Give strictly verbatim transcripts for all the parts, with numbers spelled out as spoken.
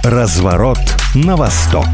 Разворот на восток.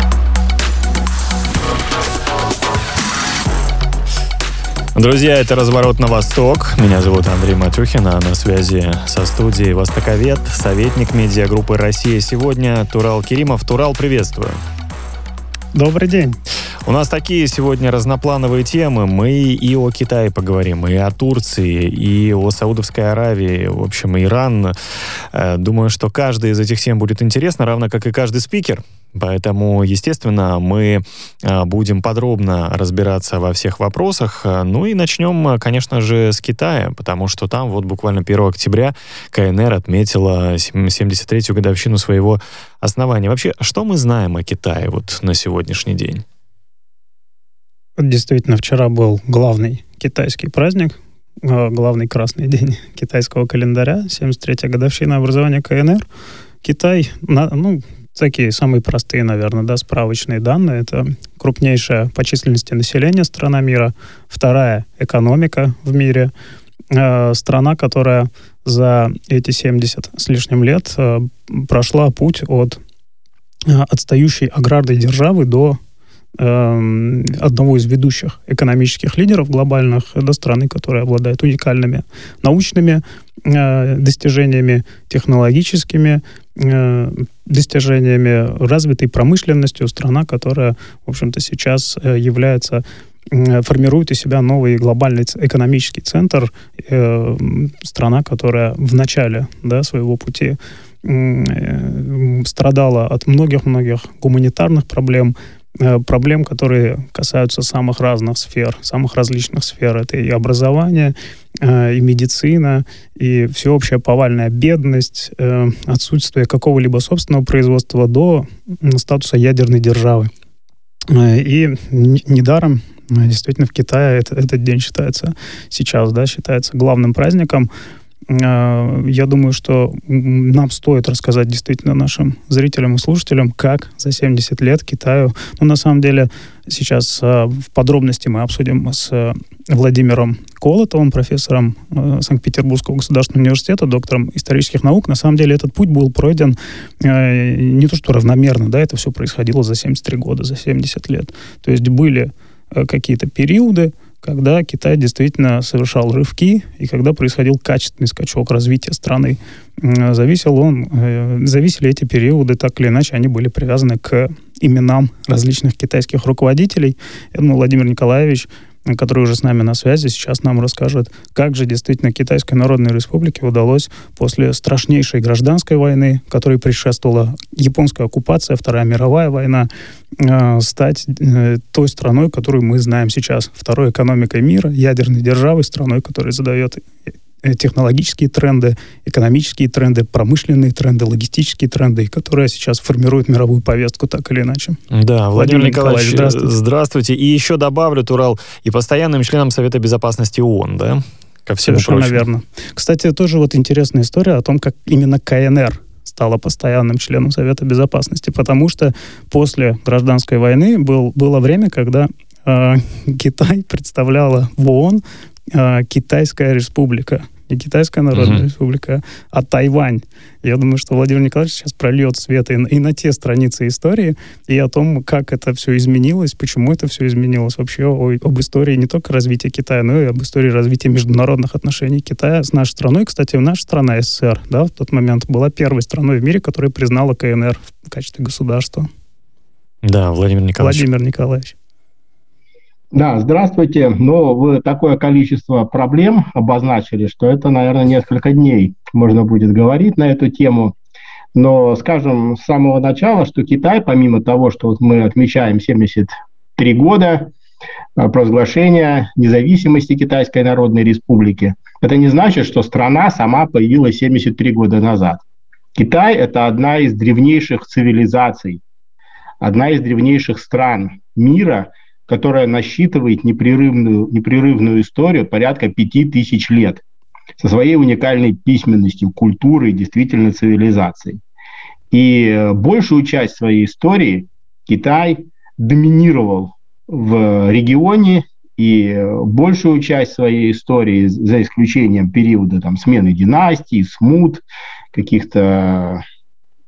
Друзья, это «Разворот на восток». Меня зовут Андрей Матюхин, а на связи со студией востоковед, советник медиагруппы «Россия сегодня» Турал Керимов. Турал, приветствую. Добрый день. У нас такие сегодня разноплановые темы. Мы и о Китае поговорим, и о Турции, и о Саудовской Аравии, в общем, Иран. Думаю, что каждая из этих тем будет интересна, равно как и каждый спикер. Поэтому, естественно, мы будем подробно разбираться во всех вопросах. Ну и начнем, конечно же, с Китая, потому что там вот буквально первого октября КНР отметила семьдесят третью годовщину своего основания. Вообще, что мы знаем о Китае вот на сегодняшний день? Действительно, вчера был главный китайский праздник, главный красный день китайского календаря, семьдесят третья годовщина образования КНР. Китай, ну, такие самые простые, наверное, да, справочные данные. Это крупнейшая по численности населения страна мира, вторая экономика в мире, э, страна, которая за эти семьдесят с лишним лет э, прошла путь от э, отстающей аграрной державы до э, одного из ведущих экономических лидеров глобальных, до страны, которая обладает уникальными научными э, достижениями, технологическими э, достижениями, развитой промышленностью, страна, которая, в общем-то, сейчас является, формирует из себя новый глобальный экономический центр, э, страна, которая в начале, да, своего пути э, страдала от многих-многих гуманитарных проблем, э, проблем, которые касаются самых разных сфер, самых различных сфер. Это и образование, и медицина, и всеобщая повальная бедность, э, отсутствие какого-либо собственного производства до статуса ядерной державы. Э, и недаром, действительно, в Китае это, этот день считается сейчас, да, считается главным праздником. Э, я думаю, что нам стоит рассказать действительно нашим зрителям и слушателям, как за семьдесят лет Китаю, ну, на самом деле, сейчас э, в подробности мы обсудим с э, Владимиром Колотовым, профессором э, Санкт-Петербургского государственного университета, доктором исторических наук. На самом деле этот путь был пройден э, не то что равномерно, да, это все происходило за семьдесят три года, за семьдесят лет. То есть были э, какие-то периоды, когда Китай действительно совершал рывки, и когда происходил качественный скачок развития страны. Э, зависел он, э, зависели эти периоды, так или иначе, они были привязаны к именам различных китайских руководителей. Я думаю, Владимир Николаевич, который уже с нами на связи, сейчас нам расскажет, как же действительно Китайской Народной Республике удалось после страшнейшей гражданской войны, которой предшествовала японская оккупация, Вторая мировая война, э, стать э, той страной, которую мы знаем сейчас, второй экономикой мира, ядерной державой, страной, которая задает технологические тренды, экономические тренды, промышленные тренды, логистические тренды, которые сейчас формируют мировую повестку так или иначе. Да, Владимир, Владимир Николаевич, Николаевич здравствуйте. здравствуйте. И еще добавлю, Турал, и постоянным членом Совета Безопасности ООН, да? Ко всему Совершенно прочему. верно. Кстати, тоже вот интересная история о том, как именно КНР стала постоянным членом Совета Безопасности, потому что после гражданской войны был, было время, когда э, Китай представляла в ООН э, Китайская Республика. Не Китайская Народная uh-huh. Республика, а Тайвань. Я думаю, что Владимир Николаевич сейчас прольет свет и на, и на те страницы истории, и о том, как это все изменилось, почему это все изменилось. Вообще о, об истории не только развития Китая, но и об истории развития международных отношений Китая с нашей страной. Кстати, наша страна СССР, да, в тот момент была первой страной в мире, которая признала КНР в качестве государства. Да, Владимир Николаевич. Владимир Николаевич. Да, здравствуйте. Ну, вы такое количество проблем обозначили, что это, наверное, несколько дней можно будет говорить на эту тему. Но скажем с самого начала, что Китай, помимо того, что вот мы отмечаем семьдесят три года провозглашения независимости Китайской Народной Республики, это не значит, что страна сама появилась семьдесят три года назад. Китай – это одна из древнейших цивилизаций, одна из древнейших стран мира, которая насчитывает непрерывную, непрерывную историю порядка пяти тысяч лет со своей уникальной письменностью, культурой, действительно цивилизацией. И большую часть своей истории Китай доминировал в регионе, и большую часть своей истории, за исключением периода там, смены династий, смут, каких-то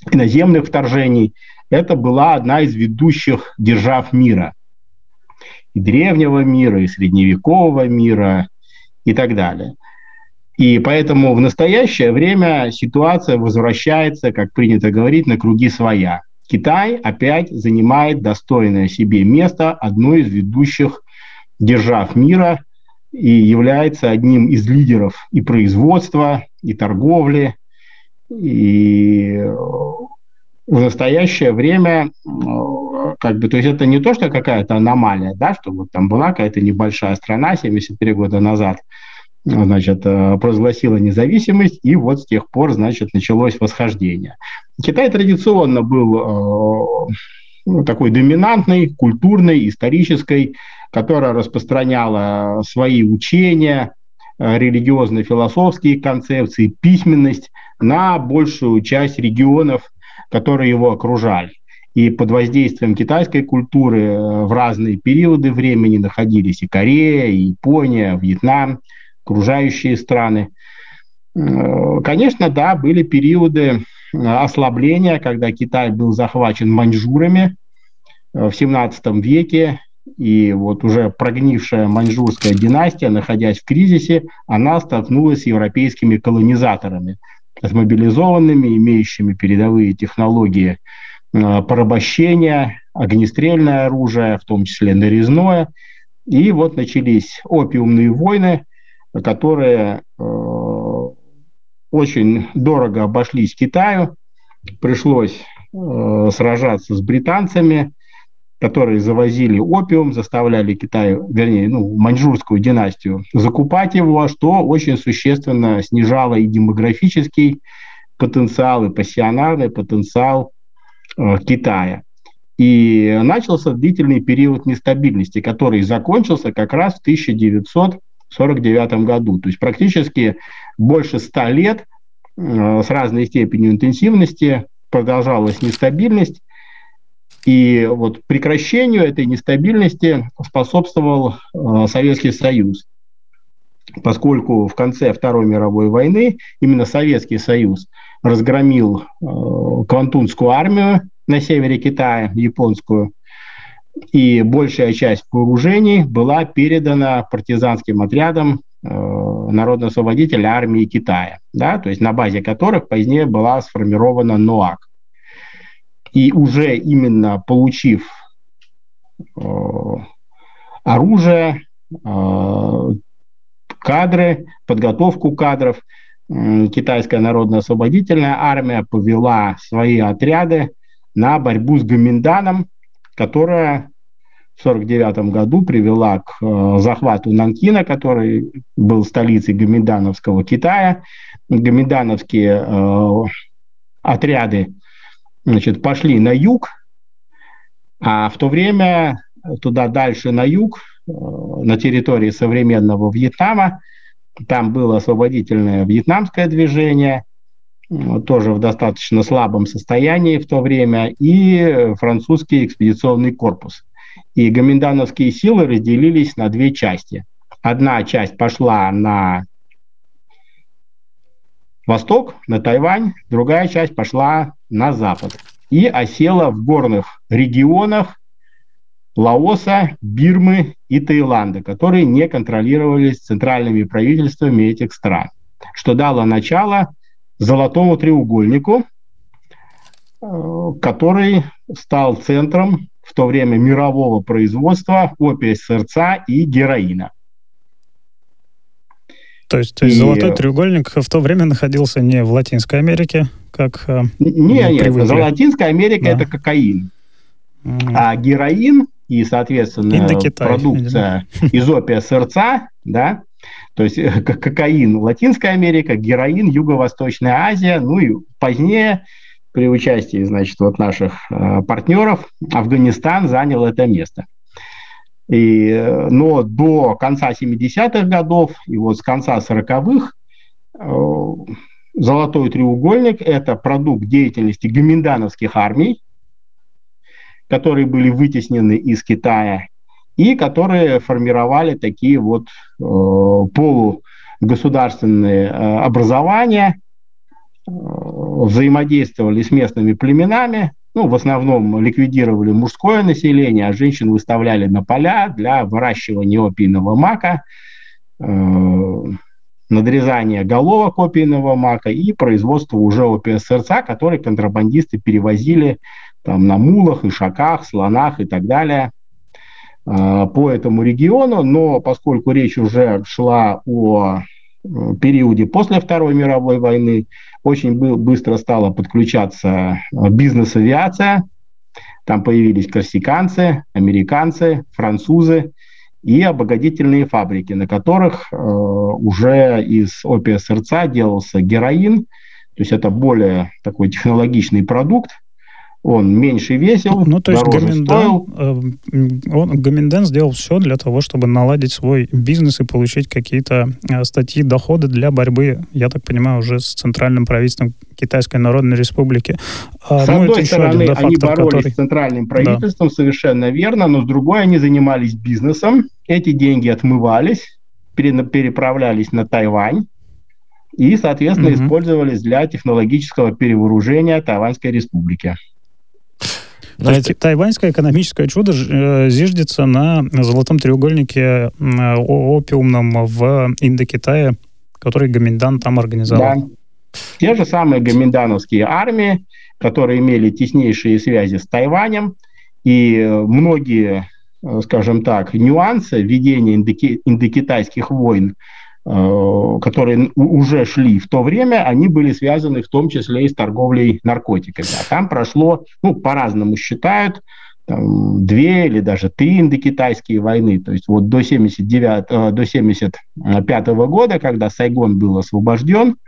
иноземных вторжений. Это была одна из ведущих держав мира. И древнего мира, и средневекового мира, и так далее. И поэтому в настоящее время ситуация возвращается, как принято говорить, на круги своя. Китай опять занимает достойное себе место одной из ведущих держав мира и является одним из лидеров и производства, и торговли. И в настоящее время, как бы, то есть это не то, что какая-то аномалия, да, что вот там была какая-то небольшая страна семьдесят три года назад, значит, провозгласила независимость, и вот с тех пор, значит, началось восхождение. Китай традиционно был ну, такой доминантной, культурной, исторической, которая распространяла свои учения, религиозно-философские концепции, письменность на большую часть регионов, которые его окружали. И под воздействием китайской культуры в разные периоды времени находились и Корея, и Япония, Вьетнам, окружающие страны. Конечно, да, были периоды ослабления, когда Китай был захвачен маньчжурами в семнадцатом веке, и вот уже прогнившая маньчжурская династия, находясь в кризисе, она столкнулась с европейскими колонизаторами, с мобилизованными, имеющими передовые технологии порабощения, огнестрельное оружие, в том числе нарезное. И вот начались опиумные войны, которые э, очень дорого обошлись Китаю. Пришлось э, сражаться с британцами, которые завозили опиум, заставляли Китай, вернее, ну, маньчжурскую династию закупать его, что очень существенно снижало и демографический потенциал, и пассионарный потенциал э, Китая. И начался длительный период нестабильности, который закончился как раз в тысяча девятьсот сорок девятом году. То есть практически больше ста лет э, с разной степенью интенсивности продолжалась нестабильность. И вот прекращению этой нестабильности способствовал э, Советский Союз, поскольку в конце Второй мировой войны именно Советский Союз разгромил э, Квантунскую армию на севере Китая, японскую, и большая часть вооружений была передана партизанским отрядам э, Народно-освободительной армии Китая, да, то есть на базе которых позднее была сформирована НОАК. И уже именно получив э, оружие, э, кадры, подготовку кадров, э, Китайская Народно-освободительная армия повела свои отряды на борьбу с Гоминданом, которая в сорок девятом году привела к э, захвату Нанкина, который был столицей гоминдановского Китая. Гоминдановские э, отряды, значит, пошли на юг, а в то время туда дальше на юг, э, на территории современного Вьетнама, там было освободительное вьетнамское движение, тоже в достаточно слабом состоянии в то время, и французский экспедиционный корпус. И гоминдановские силы разделились на две части. Одна часть пошла на восток, на Тайвань, другая часть пошла на запад и осела в горных регионах Лаоса, Бирмы и Таиланда, которые не контролировались центральными правительствами этих стран, что дало начало Золотому треугольнику, который стал центром в то время мирового производства опия сырца и героина. То есть, то есть и... Золотой треугольник в то время находился не в Латинской Америке, как не, нет, Латинская Америка да. это кокаин, mm-hmm. а героин и, соответственно, продукция из опия сырца, да, то есть кокаин Латинская Америка, героин Юго-Восточная Азия, ну и позднее при участии, значит, вот наших э, партнеров Афганистан занял это место. И, но до конца семидесятых годов и вот с конца сороковых э, Золотой треугольник – это продукт деятельности гоминдановских армий, которые были вытеснены из Китая, и которые формировали такие вот э, полугосударственные э, образования, э, взаимодействовали с местными племенами, ну, в основном ликвидировали мужское население, а женщин выставляли на поля для выращивания опийного мака, э, надрезания головок опийного мака и производства уже опия-сырца, который контрабандисты перевозили там, на мулах, ишаках, слонах и так далее э, по этому региону. Но поскольку речь уже шла о периоде после Второй мировой войны, очень быстро стала подключаться бизнес-авиация. Там появились корсиканцы, американцы, французы и обогатительные фабрики, на которых э, уже из опия-сырца делался героин. То есть это более такой технологичный продукт. Он меньше весил, ну, то есть дороже Гоминдан, стоил. Э, он, Гоминдан сделал все для того, чтобы наладить свой бизнес и получить какие-то э, статьи дохода для борьбы, я так понимаю, уже с центральным правительством Китайской Народной Республики. А, с ну, одной стороны, один, да, они фактор, боролись который... с центральным правительством, да. Совершенно верно, но с другой они занимались бизнесом. Эти деньги отмывались, переправлялись на Тайвань и, соответственно, mm-hmm. использовались для технологического перевооружения Тайваньской Республики. То есть тайваньское экономическое чудо э, зиждется на золотом треугольнике э, опиумном в Индокитае, который Гоминдан там организовал. Да. Те же самые гоминдановские армии, которые имели теснейшие связи с Тайванем, и многие, скажем так, нюансы ведения индоки- индокитайских войн, которые уже шли в то время, они были связаны в том числе и с торговлей наркотиками. А там прошло, ну, по-разному считают, там, две или даже три индокитайские войны. То есть вот до семьдесят девятого, до семьдесят пятого года, когда Сайгон был освобожден,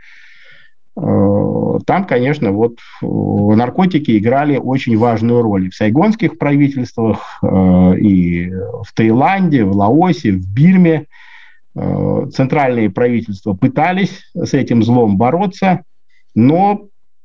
там, конечно, вот наркотики играли очень важную роль и в сайгонских правительствах, и в Таиланде, в Лаосе, в Бирме. Центральные правительства пытались с этим злом бороться, но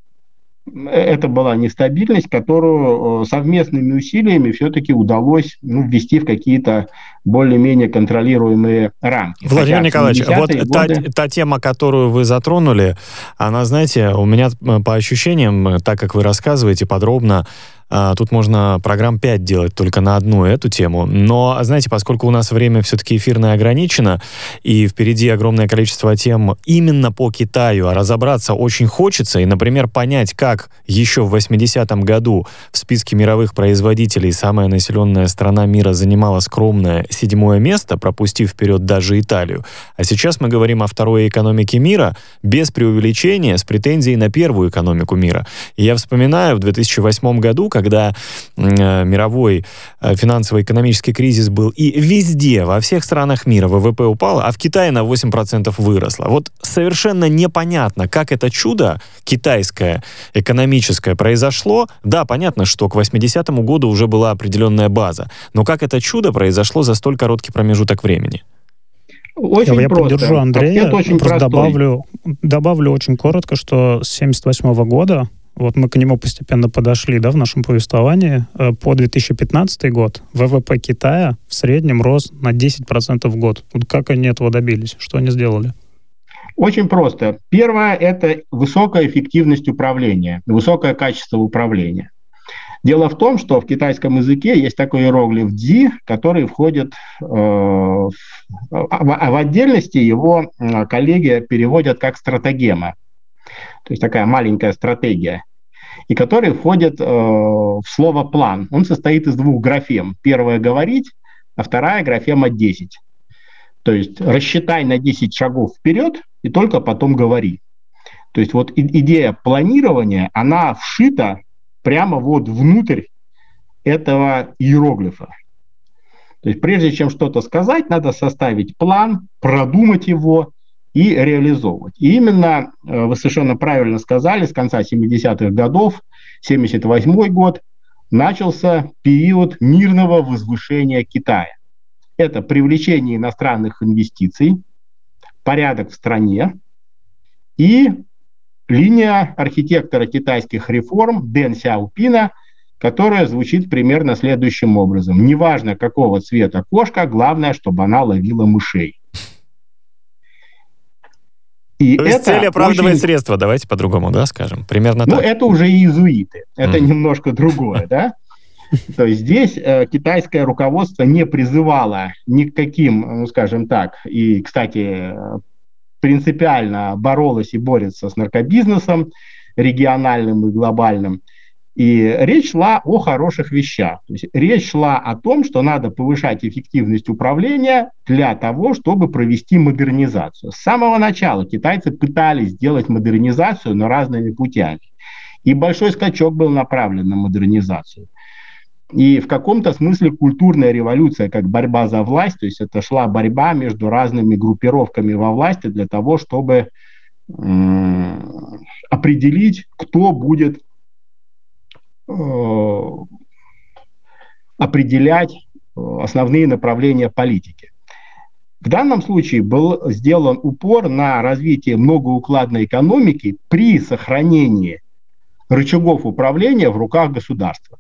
это была нестабильность, которую совместными усилиями все-таки удалось, ну, ввести в какие-то более-менее контролируемые рамки. Владимир Хотя Николаевич, вот годы... та, та тема, которую вы затронули, она, знаете, у меня по ощущениям, так как вы рассказываете подробно, тут можно программ пять делать только на одну эту тему. Но, знаете, поскольку у нас время все-таки эфирное ограничено, и впереди огромное количество тем именно по Китаю, а разобраться очень хочется, и, например, понять, как еще в восьмидесятом году в списке мировых производителей самая населенная страна мира занимала скромное седьмое место, пропустив вперед даже Италию. А сейчас мы говорим о второй экономике мира, без преувеличения, с претензией на первую экономику мира. И я вспоминаю, в две тысячи восьмом году, когда э, мировой э, финансово-экономический кризис был, и везде, во всех странах мира ВВП упало, а в Китае на восемь процентов выросло. Вот совершенно непонятно, как это чудо китайское, экономическое произошло. Да, понятно, что к восьмидесятому году уже была определенная база, но как это чудо произошло за столь короткий промежуток времени? Очень я просто. поддержу Андрея, очень просто простой. добавлю, добавлю очень коротко, что с семьдесят восьмого года, вот мы к нему постепенно подошли, да, в нашем повествовании, по две тысячи пятнадцатый год ВВП Китая в среднем рос на десять процентов в год. Вот как они этого добились? Что они сделали? Очень просто. Первое – это высокая эффективность управления, высокое качество управления. Дело в том, что в китайском языке есть такой иероглиф «дзи», который входит э, в, а в отдельности его коллеги переводят как «стратегема». То есть такая маленькая стратегия, и который входит э, в слово «план». Он состоит из двух графем. Первая – говорить, а вторая – графема десять. То есть рассчитай на десять шагов вперед и только потом говори. То есть вот идея планирования, она вшита прямо вот внутрь этого иероглифа. То есть прежде чем что-то сказать, надо составить план, продумать его и реализовывать. И именно, вы совершенно правильно сказали, с конца семидесятых годов, семьдесят восьмой год, начался период мирного возвышения Китая. Это привлечение иностранных инвестиций, порядок в стране и линия архитектора китайских реформ Дэн Сяопина, которая звучит примерно следующим образом. Неважно, какого цвета кошка, главное, чтобы она ловила мышей. И То есть это цель оправдывает очень... средства, давайте по-другому, да, скажем, примерно Ну, так. это уже иезуиты, это Mm. немножко другое, да? То есть здесь э, китайское руководство не призывало ни к каким, ну, скажем так, и, кстати, принципиально боролось и борется с наркобизнесом региональным и глобальным. И речь шла о хороших вещах. То есть речь шла о том, что надо повышать эффективность управления для того, чтобы провести модернизацию. С самого начала китайцы пытались сделать модернизацию, но разными путями. И большой скачок был направлен на модернизацию. И в каком-то смысле культурная революция, как борьба за власть, то есть это шла борьба между разными группировками во власти для того, чтобы м- определить, кто будет определять основные направления политики. В данном случае был сделан упор на развитие многоукладной экономики при сохранении рычагов управления в руках государства.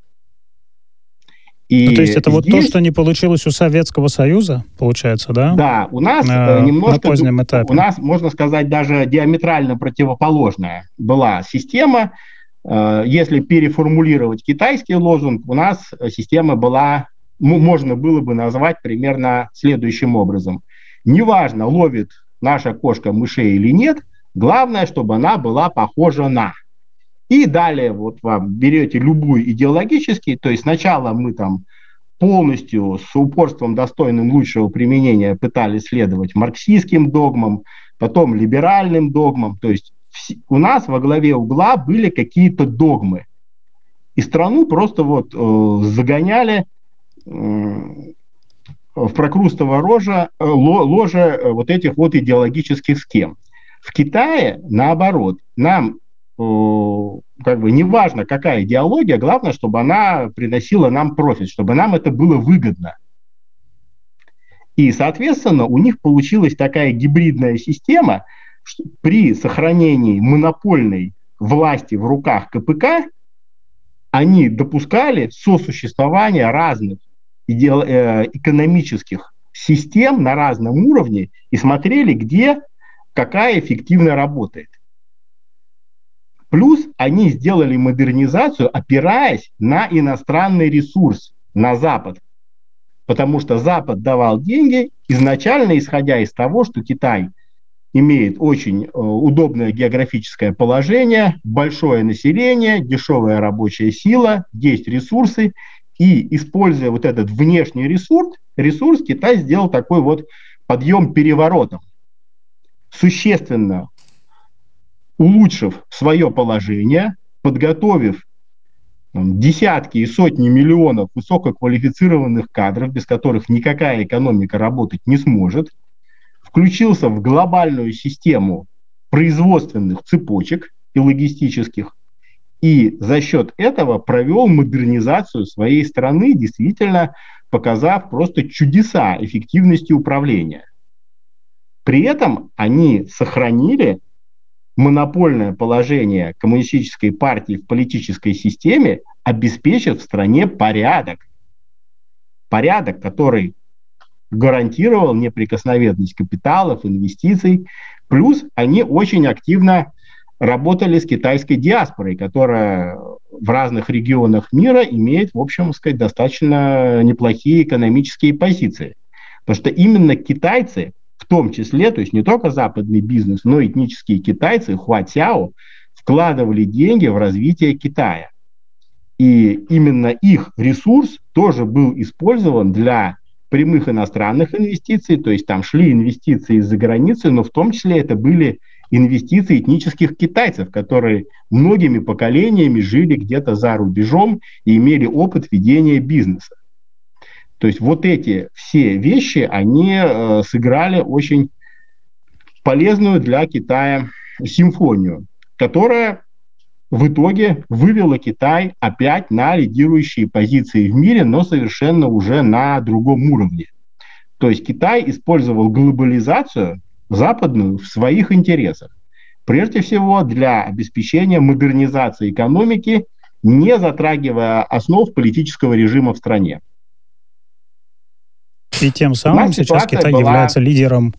И ну, то есть это здесь, вот то, что не получилось у Советского Союза, получается, да? Да, у нас на, немножко, на позднем этапе. У нас, можно сказать, даже диаметрально противоположная была система. Если переформулировать китайский лозунг, у нас система была, можно было бы назвать примерно следующим образом. Неважно, ловит наша кошка мышей или нет, главное, чтобы она была похожа на. И далее вот вам берете любую идеологический, то есть сначала мы там полностью с упорством, достойным лучшего применения, пытались следовать марксистским догмам, потом либеральным догмам, то есть у нас во главе угла были какие-то догмы. И страну просто вот э, загоняли э, в прокрустово ложе, э, ложе вот этих вот идеологических схем. В Китае, наоборот, нам э, как бы не важно, какая идеология, главное, чтобы она приносила нам профит, чтобы нам это было выгодно. И, соответственно, у них получилась такая гибридная система, при сохранении монопольной власти в руках ка пэ ка они допускали сосуществование разных иде- э, экономических систем на разном уровне и смотрели, где какая эффективно работает. Плюс они сделали модернизацию, опираясь на иностранный ресурс, на Запад. Потому что Запад давал деньги, изначально исходя из того, что Китай имеет очень э, удобное географическое положение, большое население, дешевая рабочая сила, есть ресурсы. И используя вот этот внешний ресурс, ресурс Китай сделал такой вот подъем переворотом, существенно улучшив свое положение, подготовив там, десятки и сотни миллионов высококвалифицированных кадров, без которых никакая экономика работать не сможет, включился в глобальную систему производственных цепочек и логистических, и за счет этого провел модернизацию своей страны, действительно показав просто чудеса эффективности управления. При этом они сохранили монопольное положение коммунистической партии в политической системе, обеспечив в стране порядок. Порядок, который гарантировал неприкосновенность капиталов, инвестиций. Плюс они очень активно работали с китайской диаспорой, которая в разных регионах мира имеет, в общем сказать, достаточно неплохие экономические позиции. Потому что именно китайцы, в том числе, то есть не только западный бизнес, но и этнические китайцы, хуатяо, вкладывали деньги в развитие Китая. И именно их ресурс тоже был использован для прямых иностранных инвестиций, то есть там шли инвестиции из-за границы, но в том числе это были инвестиции этнических китайцев, которые многими поколениями жили где-то за рубежом и имели опыт ведения бизнеса. То есть вот эти все вещи, они э, сыграли очень полезную для Китая симфонию, которая в итоге вывела Китай опять на лидирующие позиции в мире, но совершенно уже на другом уровне. То есть Китай использовал глобализацию западную в своих интересах. Прежде всего для обеспечения модернизации экономики, не затрагивая основ политического режима в стране. И тем самым сейчас Китай была... является лидером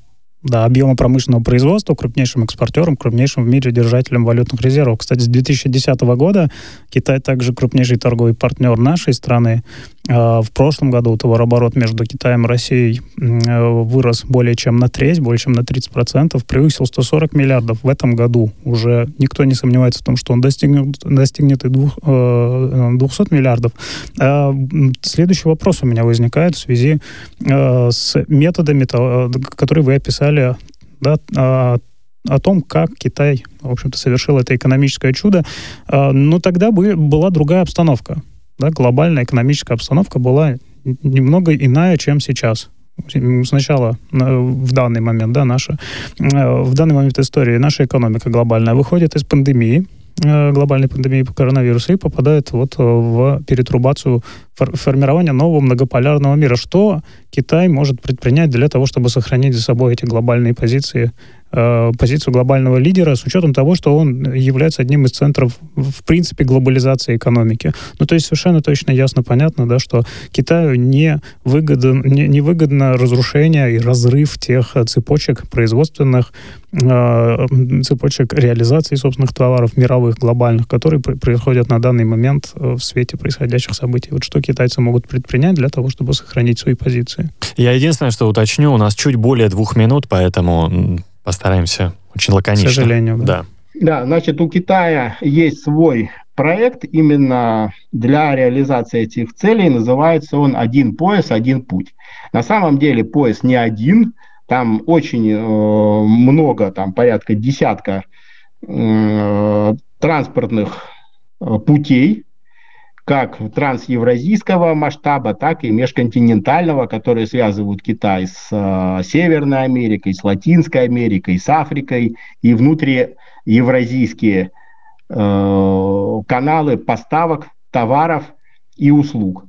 да, объема промышленного производства, крупнейшим экспортером, крупнейшим в мире держателем валютных резервов. Кстати, с две тысячи десятого года Китай также крупнейший торговый партнер нашей страны. В прошлом году товарооборот между Китаем и Россией вырос более чем на треть, более чем на тридцать процентов, превысил сто сорок миллиардов. В этом году уже никто не сомневается в том, что он достигнет, достигнет и двухсот миллиардов. Следующий вопрос у меня возникает в связи с методами, которые вы описали, да, о том, как Китай, в общем-то, совершил это экономическое чудо. Но тогда была другая обстановка. Да, глобальная экономическая обстановка была немного иная, чем сейчас. Сначала, в данный момент, да, наша, в данный момент истории наша экономика глобальная выходит из пандемии, глобальной пандемии по коронавирусу и попадает вот в перетрубацию формирования нового многополярного мира. Что Китай может предпринять для того, чтобы сохранить за собой эти глобальные позиции, э, позицию глобального лидера, с учетом того, что он является одним из центров, в принципе, глобализации экономики? Ну, то есть совершенно точно, ясно, понятно, да, что Китаю не выгодно, не, не выгодно разрушение и разрыв тех цепочек производственных, э, цепочек реализации собственных товаров мировых, глобальных, которые при, происходят на данный момент в свете происходящих событий. Вот что китайцы могут предпринять для того, чтобы сохранить свои позиции? Я единственное, что уточню, у нас чуть более двух минут, поэтому постараемся очень лаконично. К сожалению, да. Да, да, значит, у Китая есть свой проект именно для реализации этих целей. Называется он «Один пояс, один путь». На самом деле пояс не один, там очень э, много, там порядка десятка э, транспортных э, путей, как трансевразийского масштаба, так и межконтинентального, которые связывают Китай с э, Северной Америкой, с Латинской Америкой, с Африкой, и внутриевразийские э, каналы поставок товаров и услуг.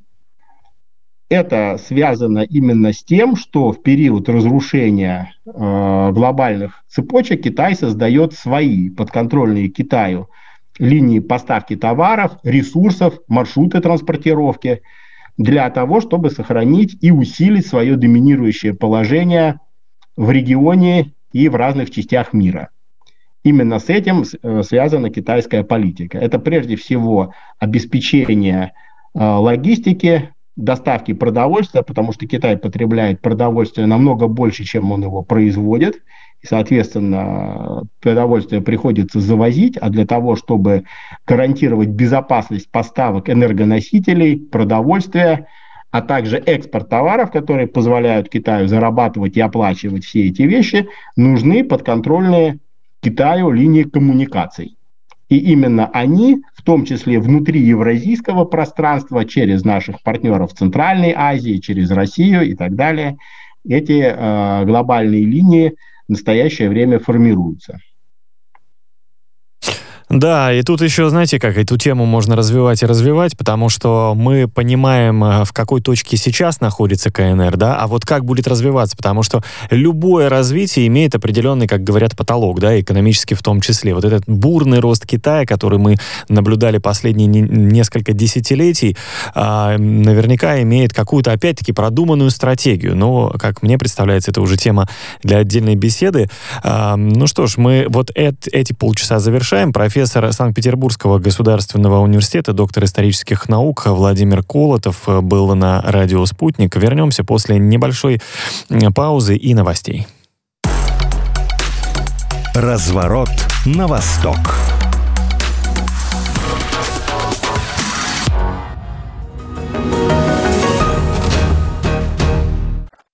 Это связано именно с тем, что в период разрушения э, глобальных цепочек Китай создает свои подконтрольные Китаю линии поставки товаров, ресурсов, маршруты транспортировки для того, чтобы сохранить и усилить свое доминирующее положение в регионе и в разных частях мира. Именно с этим связана китайская политика. Это прежде всего обеспечение э, логистики, доставки продовольствия, потому что Китай потребляет продовольствие намного больше, чем он его производит. И, соответственно, продовольствие приходится завозить, а для того, чтобы гарантировать безопасность поставок энергоносителей, продовольствия, а также экспорт товаров, которые позволяют Китаю зарабатывать и оплачивать все эти вещи, нужны подконтрольные Китаю линии коммуникаций. И именно они, в том числе внутри евразийского пространства, через наших партнеров в Центральной Азии, через Россию и так далее, эти э, глобальные линии в настоящее время формируются. Да, и тут еще, знаете, как эту тему можно развивать и развивать, потому что мы понимаем, в какой точке сейчас находится КНР, да, а вот как будет развиваться, потому что любое развитие имеет определенный, как говорят, потолок, да, экономически в том числе. Вот этот бурный рост Китая, который мы наблюдали последние несколько десятилетий, наверняка имеет какую-то, опять-таки, продуманную стратегию. Но, как мне представляется, это уже тема для отдельной беседы. Ну что ж, мы вот эти полчаса завершаем. Профессор Профессор Санкт-Петербургского государственного университета, доктор исторических наук Владимир Колотов был на радио «Спутник». Вернемся после небольшой паузы и новостей. Разворот на восток.